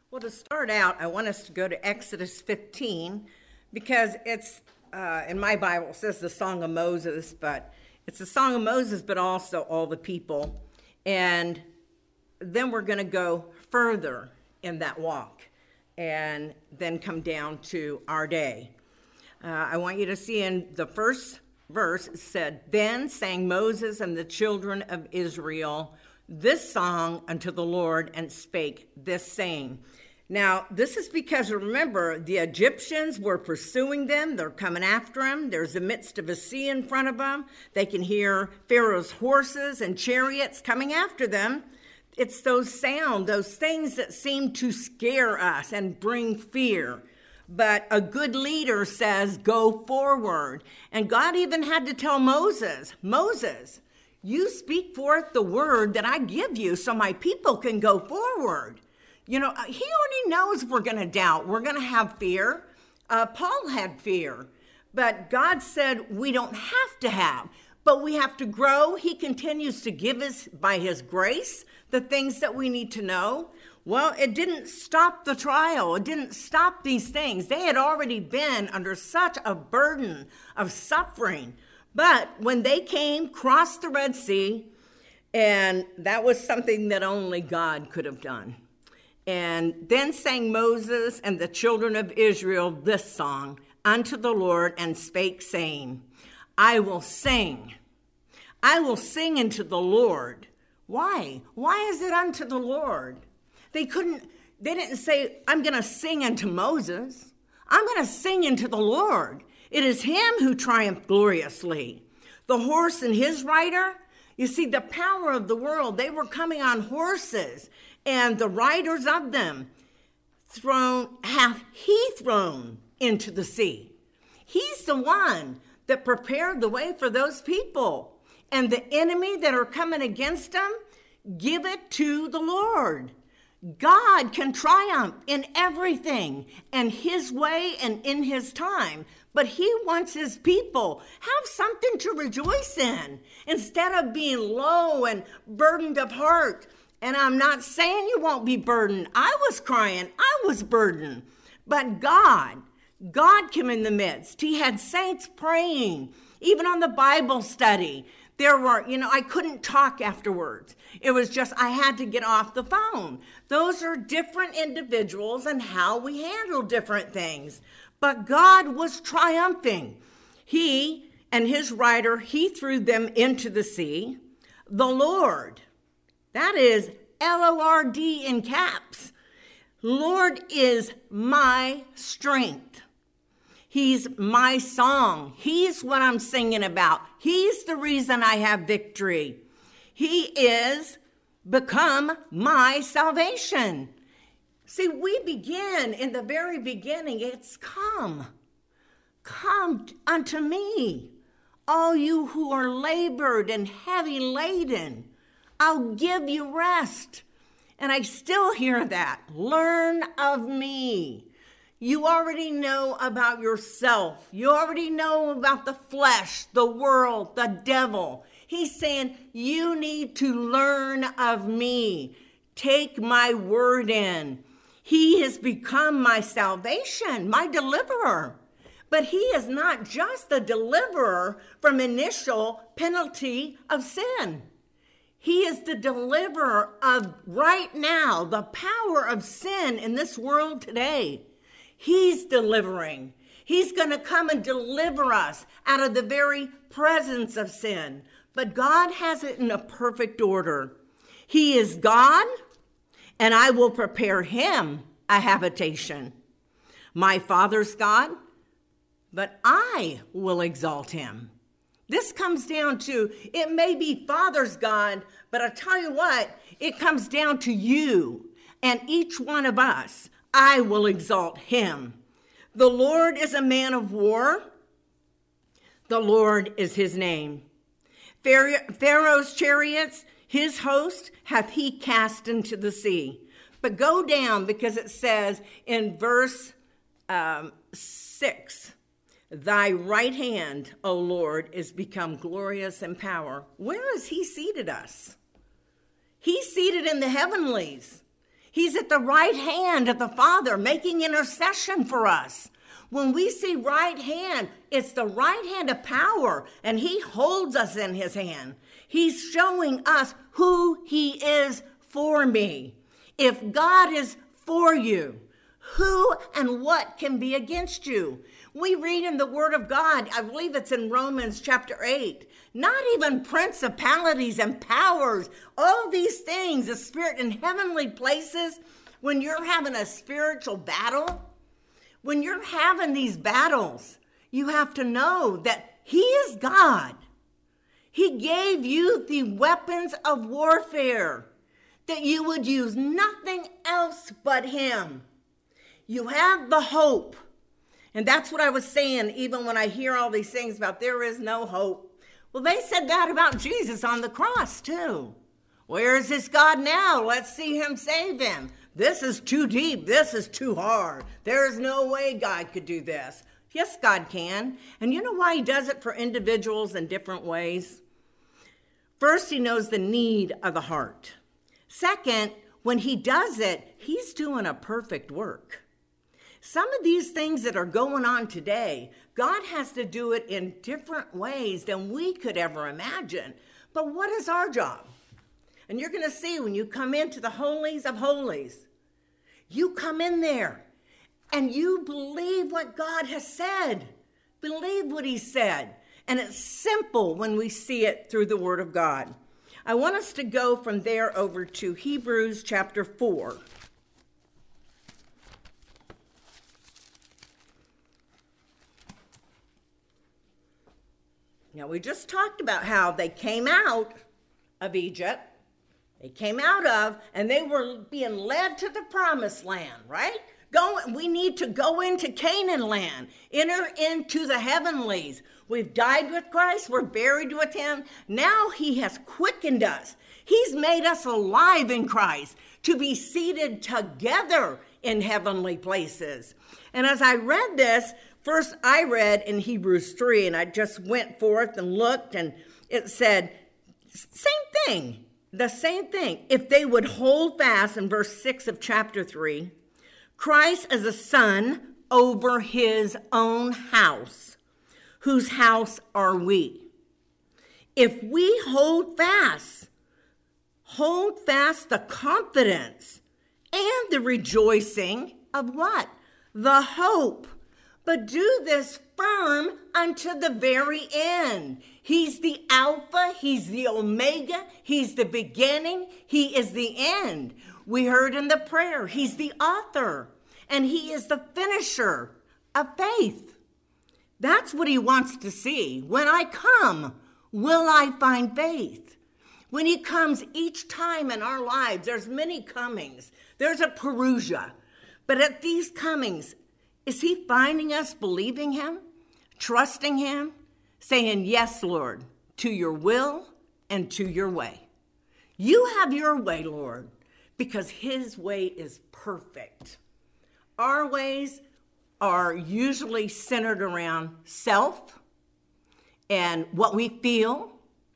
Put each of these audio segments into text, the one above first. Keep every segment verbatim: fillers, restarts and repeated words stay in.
Well, to start out, I want us to go to Exodus fifteen because it's, uh, in my Bible, it says the Song of Moses, but it's the Song of Moses, but also all the people. And then we're going to go further in that walk and then come down to our day. Uh, I want you to see in the first verse, it said, "Then sang Moses and the children of Israel this song unto the Lord, and spake this saying." Now, this is because, remember, the Egyptians were pursuing them. They're coming after them. There's the midst of a sea in front of them. They can hear Pharaoh's horses and chariots coming after them. It's those sounds, those things that seem to scare us and bring fear. But a good leader says, go forward. And God even had to tell Moses, Moses, you speak forth the word that I give you so my people can go forward. You know, he already knows we're going to doubt. We're going to have fear. Uh, Paul had fear. But God said we don't have to have, but we have to grow. He continues to give us, by his grace, the things that we need to know. Well, it didn't stop the trial. It didn't stop these things. They had already been under such a burden of suffering. But when they came, crossed the Red Sea, and that was something that only God could have done. And then sang Moses and the children of Israel this song unto the Lord, and spake, saying, I will sing. I will sing unto the Lord. Why? Why is it unto the Lord? They couldn't, they didn't say, I'm going to sing unto Moses. I'm going to sing unto the Lord. It is him who triumphed gloriously. The horse and his rider, you see, the power of the world, they were coming on horses, and the riders of them thrown, hath he thrown into the sea. He's the one that prepared the way for those people. And the enemy that are coming against them, give it to the Lord. God can triumph in everything and his way and in his time. But he wants his people have something to rejoice in instead of being low and burdened of heart. And I'm not saying you won't be burdened. I was crying. I was burdened. But God, God came in the midst. He had saints praying, even on the Bible study. There were, you know, I couldn't talk afterwards. It was just, I had to get off the phone. Those are different individuals and how we handle different things. But God was triumphing. He and his rider, he threw them into the sea. The Lord, that is L O R D in caps. Lord is my strength. He's my song. He's what I'm singing about. He's the reason I have victory. He is become my salvation. See, we begin in the very beginning. It's come. Come unto me, all you who are labored and heavy laden. I'll give you rest. And I still hear that. Learn of me. You already know about yourself. You already know about the flesh, the world, the devil. He's saying, you need to learn of me. Take my word in. He has become my salvation, my deliverer. But he is not just the deliverer from initial penalty of sin. He is the deliverer of right now, the power of sin in this world today. He's delivering. He's going to come and deliver us out of the very presence of sin. But God has it in a perfect order. He is God, and I will prepare him a habitation. My Father's God, but I will exalt him. This comes down to, it may be Father's God, but I tell you what, it comes down to you and each one of us. I will exalt him. The Lord is a man of war. The Lord is his name. Pharaoh's chariots, his host, hath he cast into the sea. But go down, because it says in verse um, six, thy right hand, O Lord, is become glorious in power. Where has he seated us? He's seated in the heavenlies. He's at the right hand of the Father making intercession for us. When we see right hand, it's the right hand of power, and he holds us in his hand. He's showing us who he is for me. If God is for you, who and what can be against you? We read in the Word of God, I believe it's in Romans chapter eight, not even principalities and powers, all these things, the spirit in heavenly places, when you're having a spiritual battle, when you're having these battles, you have to know that he is God. He gave you the weapons of warfare, that you would use nothing else but him. You have the hope. And that's what I was saying, even when I hear all these things about there is no hope. Well, they said that about Jesus on the cross, too. Where is this God now? Let's see him save him. This is too deep. This is too hard. There is no way God could do this. Yes, God can. And you know why he does it for individuals in different ways? First, he knows the need of the heart. Second, when he does it, he's doing a perfect work. Some of these things that are going on today, God has to do it in different ways than we could ever imagine. But what is our job? And you're going to see when you come into the holies of holies, you come in there and you believe what God has said. Believe what he said. And it's simple when we see it through the Word of God. I want us to go from there over to Hebrews chapter four. Now, we just talked about how they came out of Egypt. They came out of, and they were being led to the promised land, right? Go, we need to go into Canaan land, enter into the heavenlies. We've died with Christ. We're buried with him. Now he has quickened us. He's made us alive in Christ to be seated together in heavenly places. And as I read this, first I read in Hebrews three, and I just went forth and looked, and it said, same thing, the same thing. If they would hold fast in verse six of chapter three, Christ as a son over his own house, whose house are we? If we hold fast, hold fast the confidence and the rejoicing of what? The hope. But do this firm unto the very end. He's the Alpha, he's the Omega, he's the beginning, he is the end. We heard in the prayer, he's the author, and he is the finisher of faith. That's what he wants to see. When I come, will I find faith? When he comes each time in our lives, there's many comings. There's a Perusia. But at these comings, is he finding us believing him, trusting him, saying, yes, Lord, to your will and to your way? You have your way, Lord, because his way is perfect. Our ways are usually centered around self and what we feel.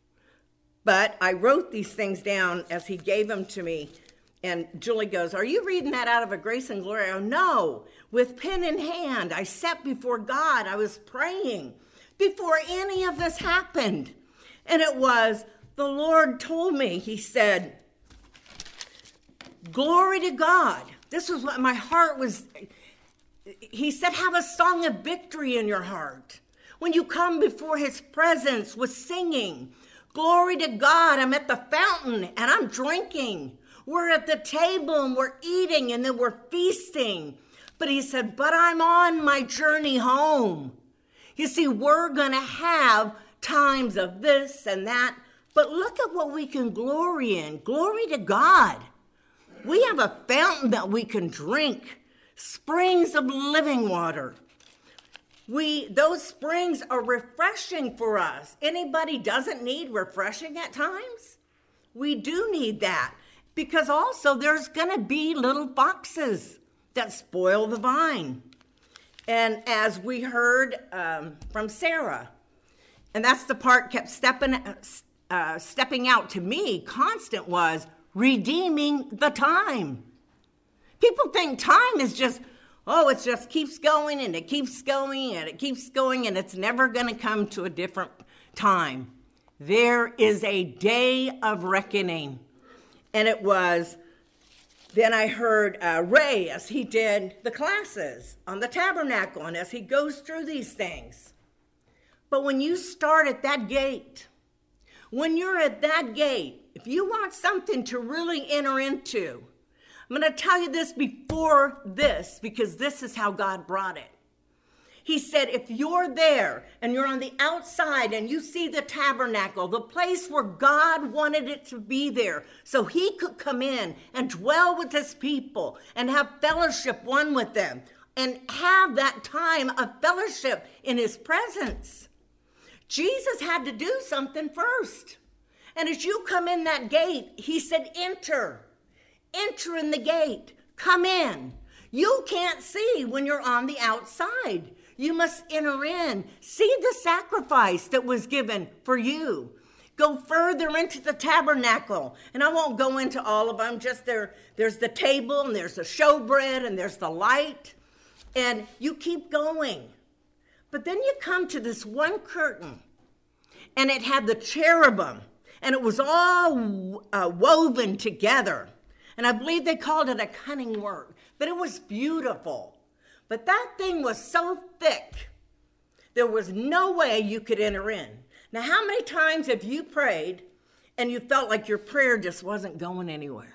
But I wrote these things down as he gave them to me. And Julie goes, are you reading that out of a Grace and Glory? Oh, no. With pen in hand, I sat before God. I was praying before any of this happened. And it was, the Lord told me, he said, glory to God. This was what my heart was. He said, have a song of victory in your heart. When you come before his presence with singing, glory to God. I'm at the fountain and I'm drinking. We're at the table and we're eating and then we're feasting. But he said, but I'm on my journey home. You see, we're going to have times of this and that. But look at what we can glory in. Glory to God. We have a fountain that we can drink. Springs of living water. We, those springs are refreshing for us. Anybody doesn't need refreshing at times? We do need that. Because also there's going to be little foxes that spoil the vine. And as we heard um, from Sarah, and that's the part kept stepping, uh, stepping out to me, constant was redeeming the time. People think time is just, oh, it just keeps going and it keeps going and it keeps going and it's never going to come to a different time. There is a day of reckoning. And it was, then I heard uh, Ray as he did the classes on the tabernacle and as he goes through these things. But when you start at that gate, when you're at that gate, if you want something to really enter into, I'm going to tell you this before this, because this is how God brought it. He said, if you're there and you're on the outside and you see the tabernacle, the place where God wanted it to be there, so he could come in and dwell with his people and have fellowship one with them and have that time of fellowship in his presence. Jesus had to do something first. And as you come in that gate, he said, enter. Enter in the gate. Come in. You can't see when you're on the outside. You must enter in. See the sacrifice that was given for you. Go further into the tabernacle. And I won't go into all of them. Just there, there's the table and there's the showbread and there's the light. And you keep going. But then you come to this one curtain. And it had the cherubim. And it was all uh, woven together. And I believe they called it a cunning work. But it was beautiful. But that thing was so thick, there was no way you could enter in. Now, how many times have you prayed and you felt like your prayer just wasn't going anywhere?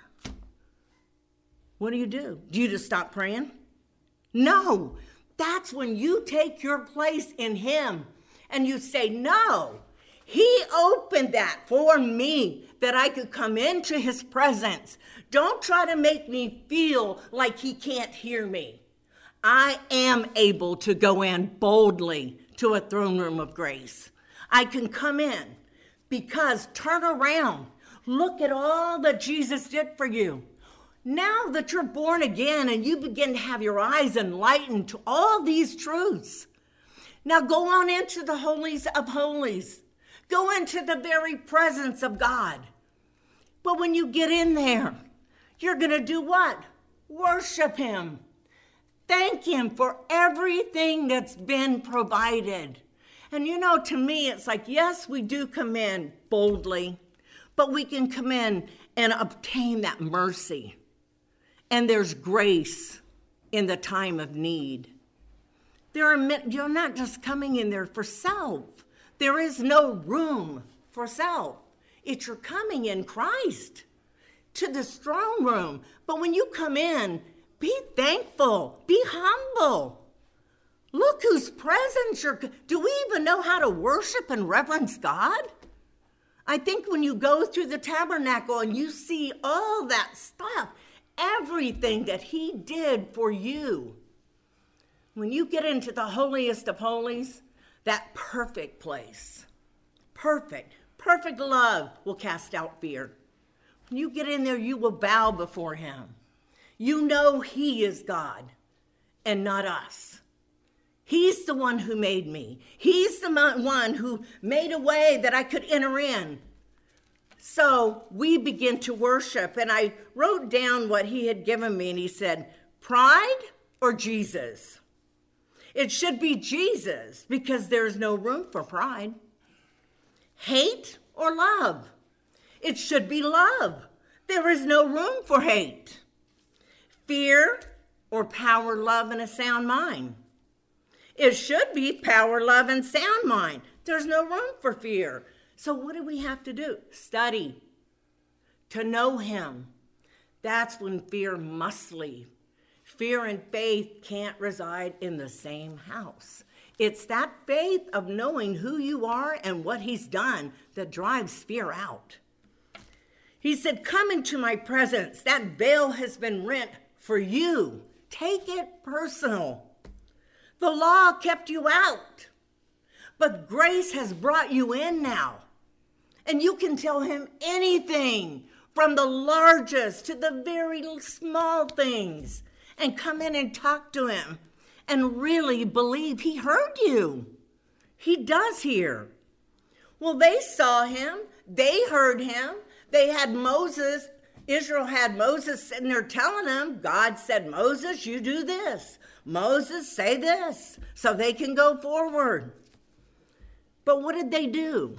What do you do? Do you just stop praying? No. That's when you take your place in him and you say, no, he opened that for me that I could come into his presence. Don't try to make me feel like he can't hear me. I am able to go in boldly to a throne room of grace. I can come in because turn around. Look at all that Jesus did for you. Now that you're born again and you begin to have your eyes enlightened to all these truths, now go on into the holies of holies. Go into the very presence of God. But when you get in there, you're going to do what? Worship him. Thank him for everything that's been provided. And you know, to me, it's like, yes, we do come in boldly, but we can come in and obtain that mercy. And there's grace in the time of need. There are, you're not just coming in there for self. There is no room for self. It's you're coming in Christ to the throne room. But when you come in, be thankful. Be humble. Look whose presence you're... Do we even know how to worship and reverence God? I think when you go through the tabernacle and you see all that stuff, everything that he did for you, when you get into the holiest of holies, that perfect place, perfect, perfect love will cast out fear. When you get in there, you will bow before him. You know he is God and not us. He's the one who made me. He's the one who made a way that I could enter in. So we begin to worship. And I wrote down what he had given me. And he said, pride or Jesus? It should be Jesus because there's no room for pride. Hate or love? It should be love. There is no room for hate. Fear or power, love, and a sound mind? It should be power, love, and sound mind. There's no room for fear. So what do we have to do? Study. To know him. That's when fear must leave. Fear and faith can't reside in the same house. It's that faith of knowing who you are and what he's done that drives fear out. He said, come into my presence. That veil has been rent for you. Take it personal. The law kept you out, but grace has brought you in now. And you can tell him anything from the largest to the very small things and come in and talk to him and really believe he heard you. He does hear. Well, they saw him. They heard him. They had Moses Israel had Moses sitting there telling them, God said, Moses, you do this. Moses, say this, so they can go forward. But what did they do?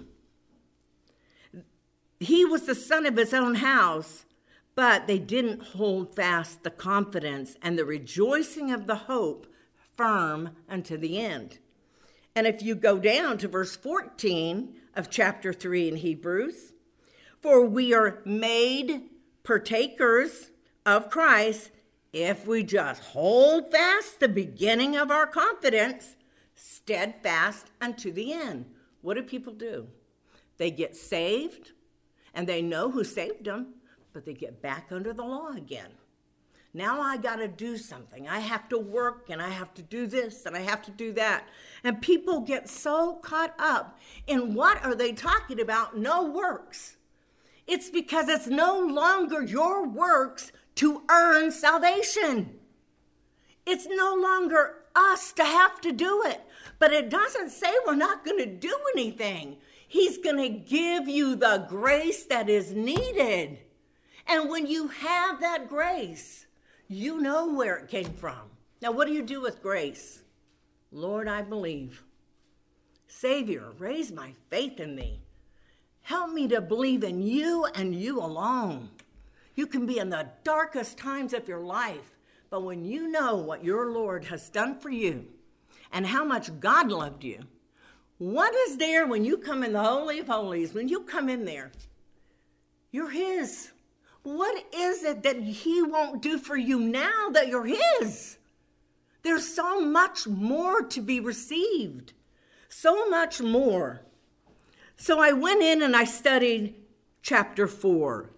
He was the son of his own house, but they didn't hold fast the confidence and the rejoicing of the hope firm unto the end. And if you go down to verse fourteen of chapter three in Hebrews, for we are made partakers of Christ if we just hold fast the beginning of our confidence, steadfast unto the end. What do people do? They get saved, and they know who saved them, but they get back under the law again. Now I got to do something. I have to work, and I have to do this, and I have to do that. And people get so caught up in what are they talking about? No works. It's because it's no longer your works to earn salvation. It's no longer us to have to do it. But it doesn't say we're not going to do anything. He's going to give you the grace that is needed. And when you have that grace, you know where it came from. Now, what do you do with grace? Lord, I believe. Savior, raise my faith in thee. Help me to believe in you and you alone. You can be in the darkest times of your life, but when you know what your Lord has done for you and how much God loved you, what is there when you come in the Holy of Holies, when you come in there? You're his. What is it that he won't do for you now that you're his? There's so much more to be received. So much more. So I went in and I studied chapter four.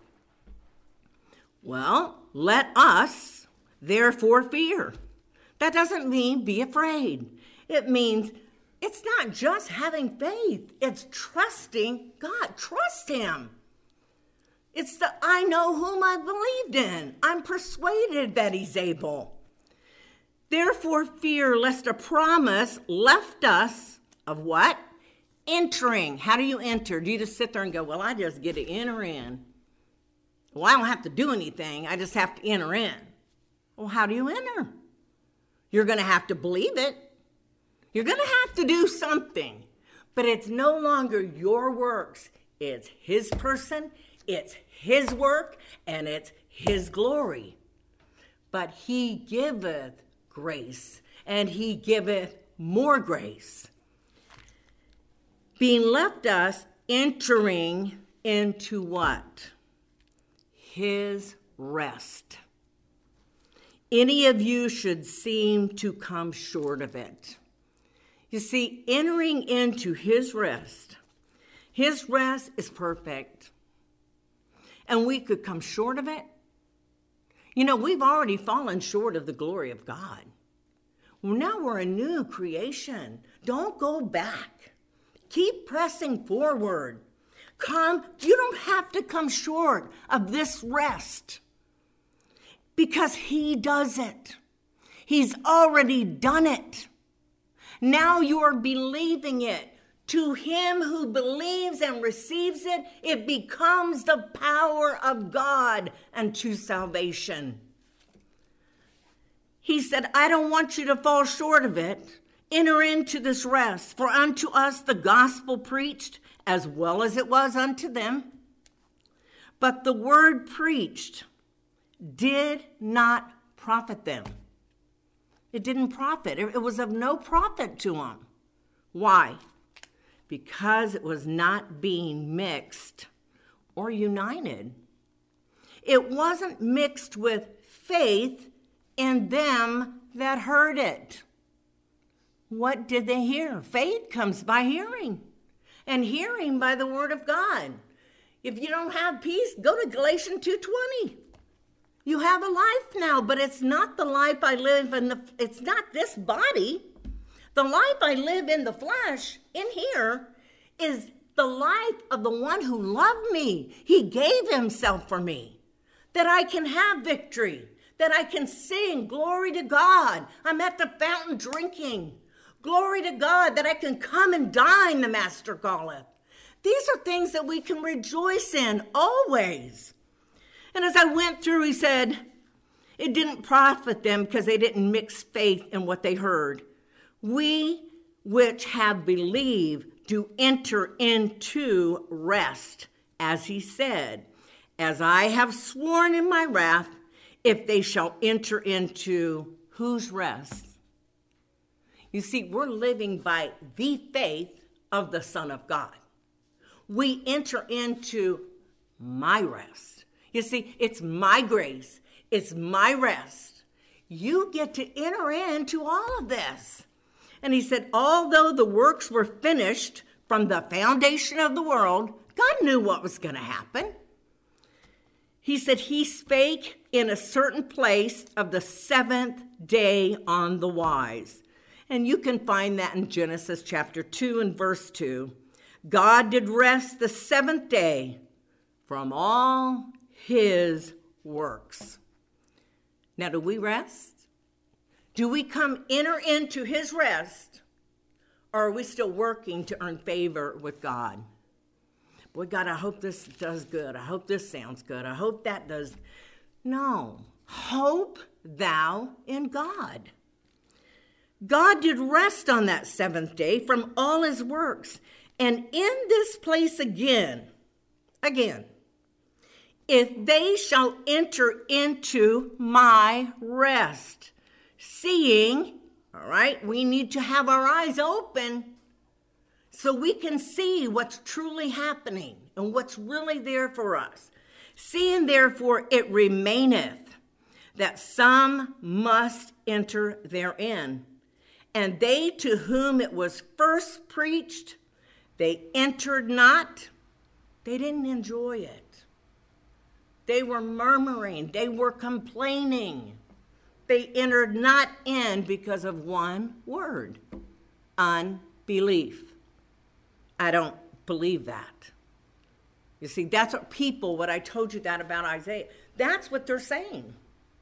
Well, let us therefore fear. That doesn't mean be afraid. It means it's not just having faith. It's trusting God. Trust him. It's the I know whom I believed in. I'm persuaded that he's able. Therefore fear lest a promise left us of what? Entering. How do you enter? Do you just sit there and go, well, I just get to enter in? Well, I don't have to do anything. I just have to enter in. Well, how do you enter? You're going to have to believe it. You're going to have to do something. But it's no longer your works. It's his person. It's his work. And it's his glory. But he giveth grace. And he giveth more grace. Being left us entering into what? His rest. Any of you should seem to come short of it. You see, entering into his rest, his rest is perfect. And we could come short of it. You know, we've already fallen short of the glory of God. Well, now we're a new creation. Don't go back. Keep pressing forward. Come, you don't have to come short of this rest because he does it. He's already done it. Now you are believing it. To him who believes and receives it, it becomes the power of God unto salvation. He said, I don't want you to fall short of it. Enter into this rest, for unto us the gospel preached, as well as it was unto them. But the word preached did not profit them. It didn't profit. It was of no profit to them. Why? Because it was not being mixed or united. It wasn't mixed with faith in them that heard it. What did they hear? Faith comes by hearing, and hearing by the word of God. If you don't have peace, go to Galatians two twenty. You have a life now, but it's not the life I live in the, it's not this body. The life I live in the flesh, in here, is the life of the one who loved me. He gave himself for me, that I can have victory, that I can sing glory to God. I'm at the fountain drinking. Glory to God that I can come and dine, the Master calleth. These are things that we can rejoice in always. And as I went through, he said, it didn't profit them because they didn't mix faith in what they heard. We which have believed do enter into rest, as he said, as I have sworn in my wrath, if they shall enter into whose rest? You see, we're living by the faith of the Son of God. We enter into my rest. You see, it's my grace. It's my rest. You get to enter into all of this. And he said, although the works were finished from the foundation of the world, God knew what was going to happen. He said he spake in a certain place of the seventh day on the wise. And you can find that in Genesis chapter two and verse two. God did rest the seventh day from all his works. Now, do we rest? Do we come enter into his rest? Or are we still working to earn favor with God? Boy, God, I hope this does good. I hope this sounds good. I hope that does. No. Hope thou in God. God did rest on that seventh day from all his works. And in this place again, again, if they shall enter into my rest, seeing, all right, we need to have our eyes open so we can see what's truly happening and what's really there for us. Seeing, therefore, it remaineth that some must enter therein. And they to whom it was first preached, they entered not. They didn't enjoy it. They were murmuring. They were complaining. They entered not in because of one word, unbelief. I don't believe that. You see, that's what people, what I told you that about Isaiah, that's what they're saying.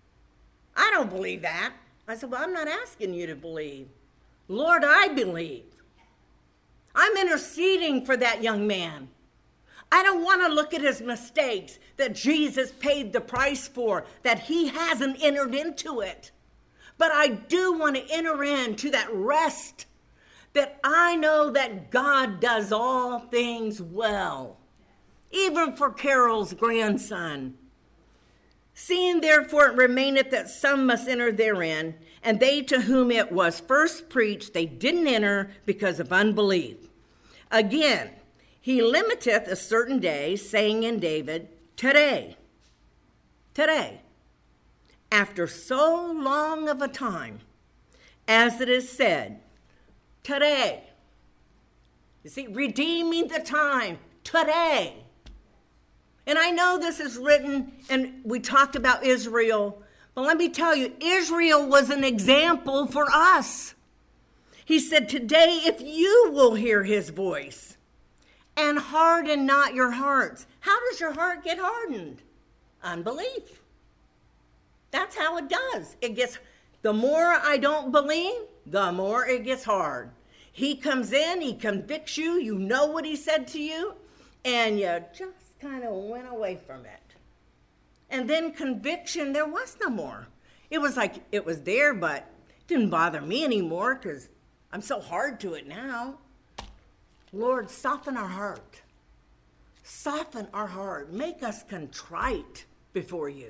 I don't believe that. I said, well, I'm not asking you to believe. Lord, I believe. I'm interceding for that young man. I don't want to look at his mistakes that Jesus paid the price for, that he hasn't entered into it. But I do want to enter into that rest that I know that God does all things well, even for Carol's grandson. Seeing therefore it remaineth that some must enter therein, and they to whom it was first preached, they didn't enter because of unbelief. Again, he limiteth a certain day, saying in David, today, today, after so long of a time, as it is said, today. You see, redeeming the time, today. And I know this is written, and we talked about Israel, but let me tell you, Israel was an example for us. He said, today, if you will hear his voice, and harden not your hearts. How does your heart get hardened? Unbelief. That's how it does. It gets, the more I don't believe, the more it gets hard. He comes in, he convicts you, you know what he said to you, and you just kind of went away from it. And then conviction, there was no more. It was like, it was there, but it didn't bother me anymore because I'm so hard to it now. Lord, soften our heart. Soften our heart. Make us contrite before you.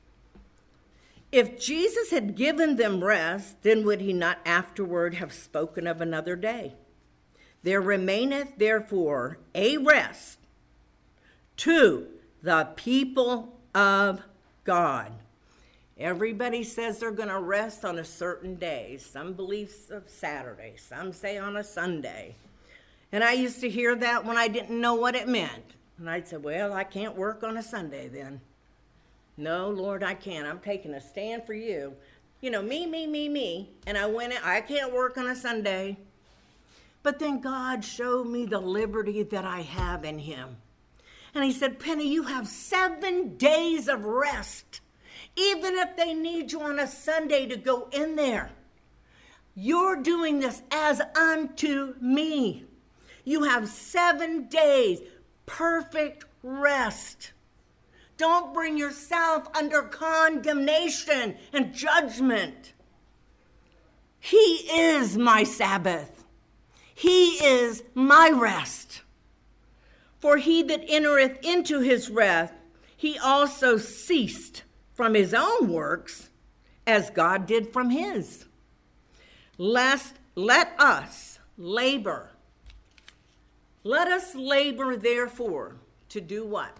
If Jesus had given them rest, then would he not afterward have spoken of another day? There remaineth therefore a rest to the people of God. Everybody says they're going to rest on a certain day. Some believe of Saturday. Some say on a Sunday. And I used to hear that when I didn't know what it meant. And I'd say, well, I can't work on a Sunday then. No, Lord, I can't. I'm taking a stand for you. You know, me, me, me, me. And I went in, I can't work on a Sunday. But then God showed me the liberty that I have in him. And he said, Penny, you have seven days of rest. Even if they need you on a Sunday to go in there. You're doing this as unto me. You have seven days, perfect rest. Don't bring yourself under condemnation and judgment. He is my Sabbath. He is my rest. For he that entereth into his rest, he also ceased from his own works, as God did from his. Lest, let us labor. Let us labor, therefore, to do what?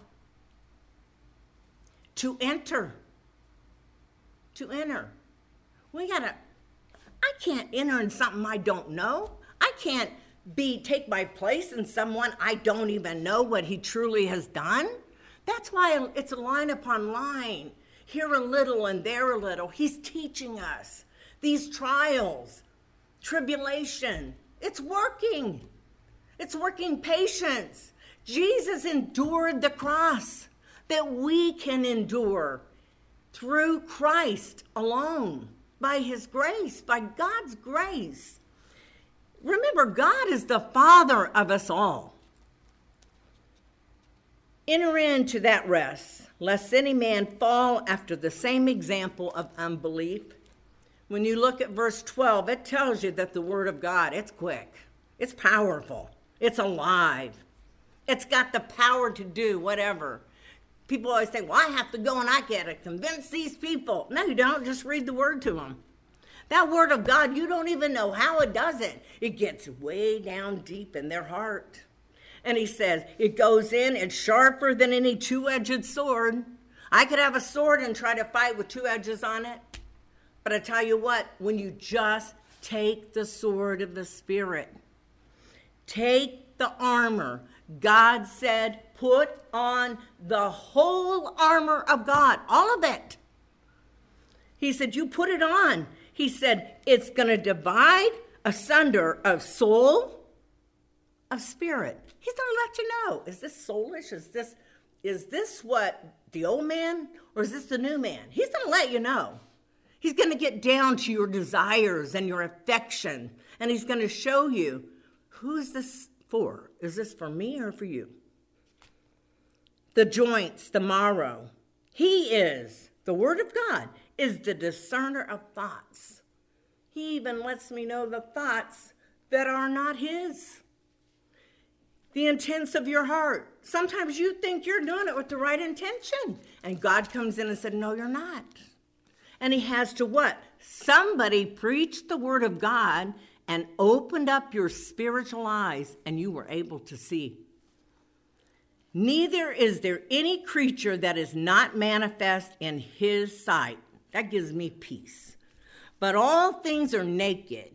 To enter. To enter. We gotta, I can't enter in something I don't know. I can't be, take my place in someone I don't even know what he truly has done. That's why it's a line upon line. Here a little and there a little. He's teaching us. These trials, tribulation, it's working. It's working patience. Jesus endured the cross that we can endure through Christ alone, by his grace, by God's grace. Remember, God is the Father of us all. Enter into that rest, lest any man fall after the same example of unbelief. When you look at verse twelve, it tells you that the word of God, it's quick, it's powerful, it's alive. It's got the power to do whatever. People always say, well, I have to go and I got to convince these people. No, you don't. Just read the word to them. That word of God, you don't even know how it does it. It gets way down deep in their heart. And he says, it goes in, it's sharper than any two-edged sword. I could have a sword and try to fight with two edges on it. But I tell you what, when you just take the sword of the Spirit, take the armor, God said, put on the whole armor of God, all of it. He said, you put it on. He said, it's going to divide asunder of soul, of spirit. He's going to let you know, is this soulish? Is this, is this what the old man, or is this the new man? He's going to let you know. He's going to get down to your desires and your affection, and he's going to show you, who's this for? Is this for me or for you? The joints, the marrow. He is, the word of God, is the discerner of thoughts. He even lets me know the thoughts that are not his. The intents of your heart. Sometimes you think you're doing it with the right intention. And God comes in and said, no, you're not. And he has to what? Somebody preached the word of God and opened up your spiritual eyes, and you were able to see. Neither is there any creature that is not manifest in his sight. That gives me peace. But all things are naked,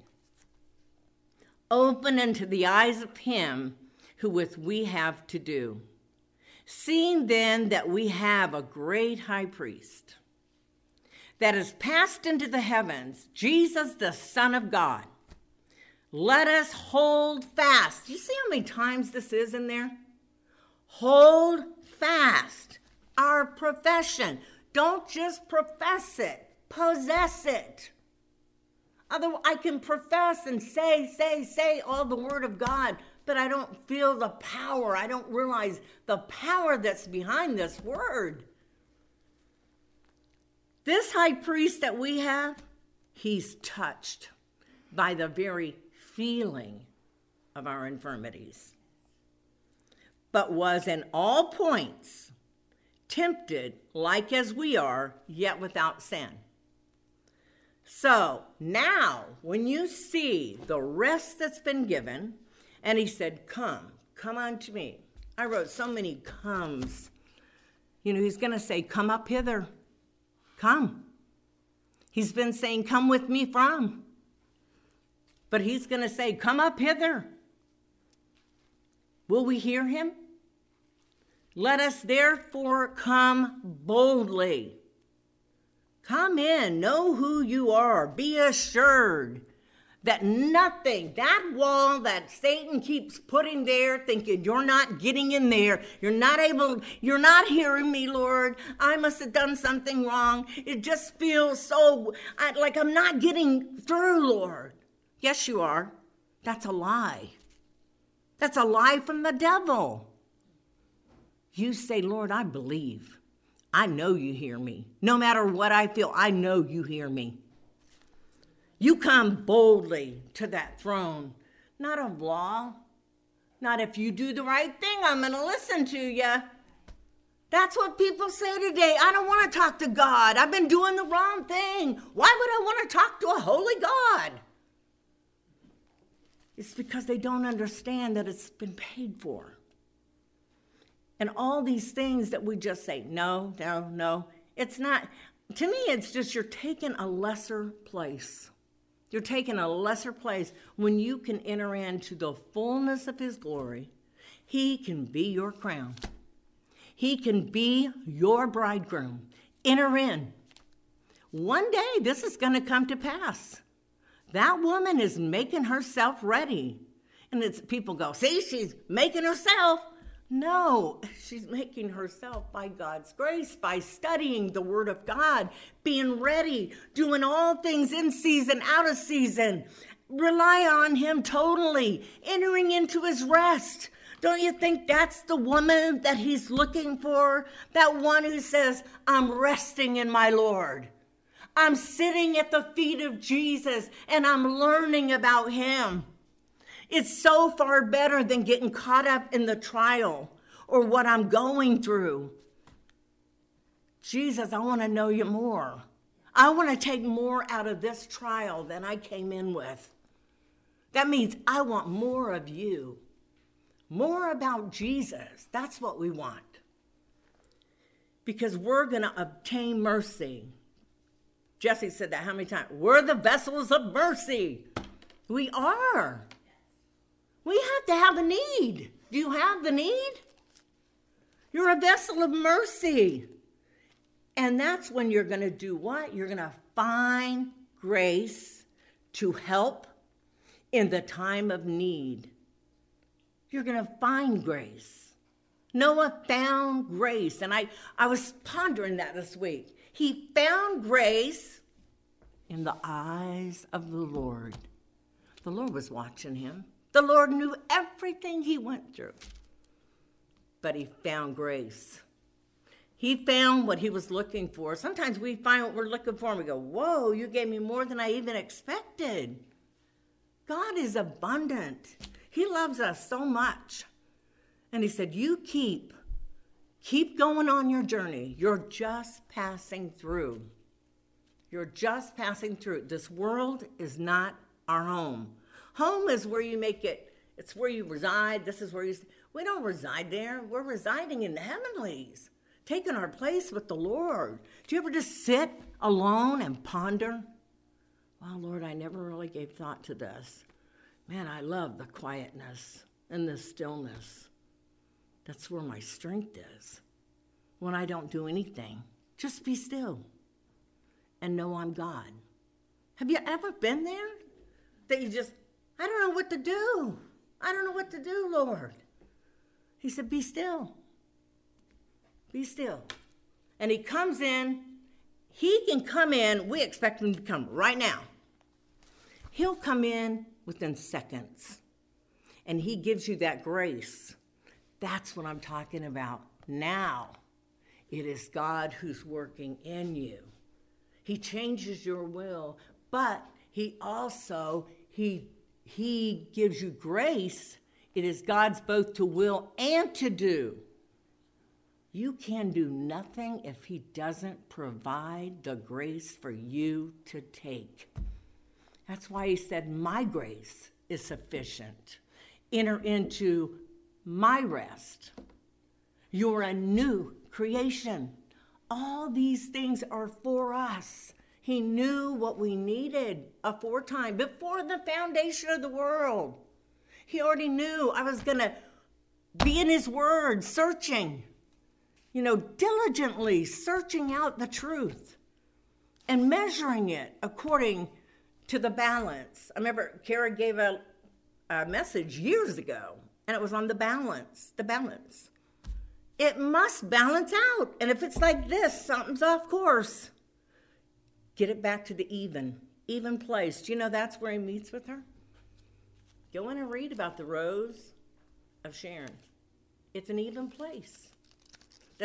open unto the eyes of him who with we have to do. Seeing then that we have a great high priest that is passed into the heavens, Jesus, the Son of God, let us hold fast. You see how many times this is in there? Hold fast our profession. Don't just profess it. Possess it. Otherwise, I can profess and say, say, say all the word of God, but I don't feel the power. I don't realize the power that's behind this word. This high priest that we have, he's touched by the very feeling of our infirmities, but was in all points tempted like as we are, yet without sin. So now when you see the rest that's been given, and he said, come, come unto me. I wrote so many comes. You know, he's going to say, come up hither. Come. He's been saying, come with me from. But he's going to say, come up hither. Will we hear him? Let us therefore come boldly. Come in, know who you are, be assured that nothing, that wall that Satan keeps putting there, thinking you're not getting in there, you're not able, you're not hearing me, Lord, I must have done something wrong. It just feels so, I, like I'm not getting through, Lord. Yes, you are. That's a lie. That's a lie from the devil. You say, Lord, I believe. I know you hear me. No matter what I feel, I know you hear me. You come boldly to that throne, not of law, not if you do the right thing, I'm going to listen to you. That's what people say today. I don't want to talk to God. I've been doing the wrong thing. Why would I want to talk to a holy God? It's because they don't understand that it's been paid for. And all these things that we just say, no, no, no. It's not, to me, it's just you're taking a lesser place. You're taking a lesser place when you can enter into the fullness of his glory. He can be your crown. He can be your bridegroom. Enter in. One day, this is going to come to pass. That woman is making herself ready. And it's, people go, see, she's making herself. No, she's making herself by God's grace, by studying the Word of God, being ready, doing all things in season, out of season. Rely on him totally, entering into his rest. Don't you think that's the woman that he's looking for? That one who says, I'm resting in my Lord. I'm sitting at the feet of Jesus and I'm learning about him. It's so far better than getting caught up in the trial or what I'm going through. Jesus, I want to know you more. I want to take more out of this trial than I came in with. That means I want more of you. More about Jesus. That's what we want. Because we're going to obtain mercy. Jesse said that how many times? We're the vessels of mercy. We are. We have to have a need. Do you have the need? You're a vessel of mercy. And that's when you're going to do what? You're going to find grace to help in the time of need. You're going to find grace. Noah found grace. And I, I was pondering that this week. He found grace in the eyes of the Lord. The Lord was watching him. The Lord knew everything he went through. But he found grace. He found what he was looking for. Sometimes we find what we're looking for and we go, whoa, you gave me more than I even expected. God is abundant. He loves us so much. And he said, you keep, keep going on your journey. You're just passing through. You're just passing through. This world is not our home. Home is where you make it. It's where you reside. This is where you, we don't reside there. We're residing in the heavenlies, taking our place with the Lord. Do you ever just sit alone and ponder? Wow, Lord, I never really gave thought to this. Man, I love the quietness and the stillness. That's where my strength is. When I don't do anything, just be still and know I'm God. Have you ever been there? That you just, I don't know what to do. I don't know what to do, Lord. He said, be still. Be still. And he comes in. He can come in. We expect him to come right now. He'll come in within seconds. And he gives you that grace. That's what I'm talking about. Now, it is God who's working in you. He changes your will, but he also, he, he gives you grace. It is God's both to will and to do. You can do nothing if he doesn't provide the grace for you to take. That's why he said, my grace is sufficient. Enter into my rest. You're a new creation. All these things are for us. He knew what we needed aforetime, before the foundation of the world. He already knew I was going to be in his word, searching, you know, diligently searching out the truth and measuring it according to the balance. I remember Kara gave a, a message years ago, and it was on the balance, the balance. It must balance out. And if it's like this, something's off course. Get it back to the even, even place. Do you know that's where he meets with her? Go in and read about the rose of Sharon. It's an even place. That's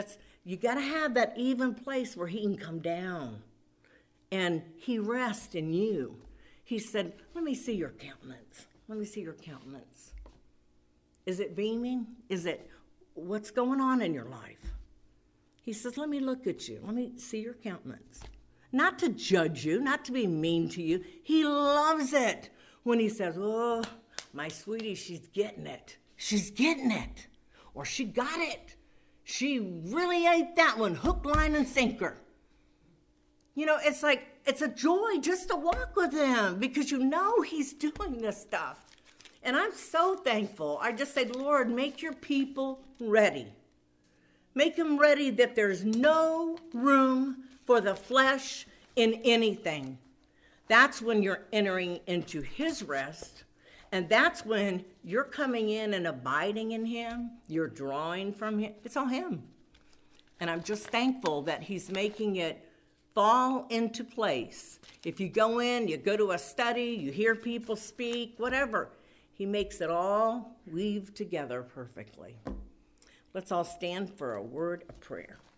You got to have that even place where he can come down and he rests in you. He said, let me see your countenance. Let me see your countenance. Is it beaming? Is it, what's going on in your life? He says, let me look at you. Let me see your countenance. Not to judge you, not to be mean to you. He loves it when he says, oh, my sweetie, she's getting it. She's getting it. Or she got it. She really ate that one, hook, line, and sinker. You know, it's like, it's a joy just to walk with him because you know he's doing this stuff. And I'm so thankful. I just say, Lord, make your people ready. Make them ready that there's no room for the flesh in anything. That's when you're entering into his rest. And that's when you're coming in and abiding in him. You're drawing from him. It's all him. And I'm just thankful that he's making it fall into place. If you go in, you go to a study, you hear people speak, whatever. He makes it all weave together perfectly. Let's all stand for a word of prayer.